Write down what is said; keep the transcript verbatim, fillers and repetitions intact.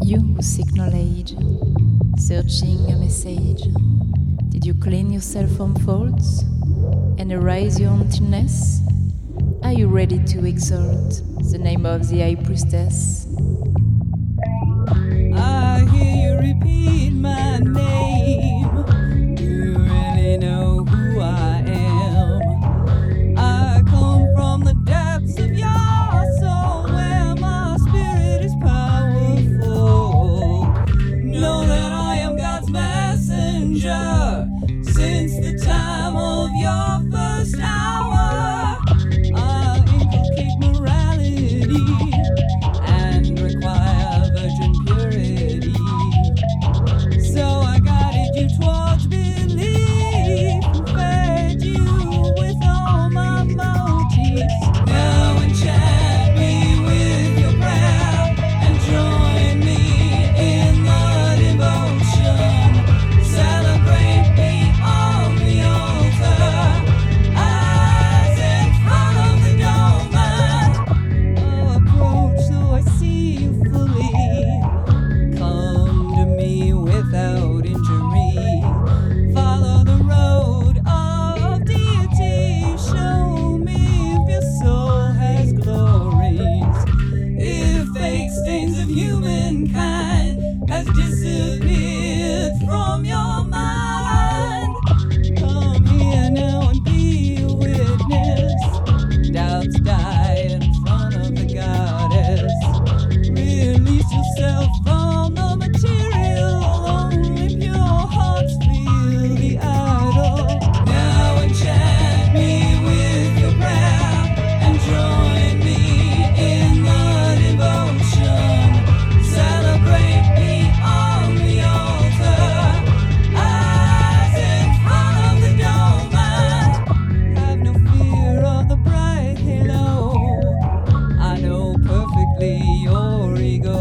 You who seek knowledge, searching a message, did you clean yourself from faults and erase your emptiness? Are you ready to exalt the name of the High Priestess? I hear you repeat my name. Do you really know who I am? I come from the depths of your soul where my spirit is powerful. Know that I am God's messenger since the time of your first hour. I inculcate morality and require virgin purity. So I guided you towards belief and fed you with all my motives. Now enchant me with your prayer and join me in the devotion. Celebrate me on the altar as in front of the dome. Oh, approach so I see you fully. Come to me without injury. Follow the road of deity. Show me if your soul has glories. If fake stains of humankind has disappeared from your mind. Come here now and be a witness. Doubts die in front of the goddess. Release yourself from the material. Only pure hearts feel the idol. Now enchant me with your prayer and join me in the devotion. Celebrate me on the altar as in front of the dome. Have no fear of the bright halo. I know perfectly your ego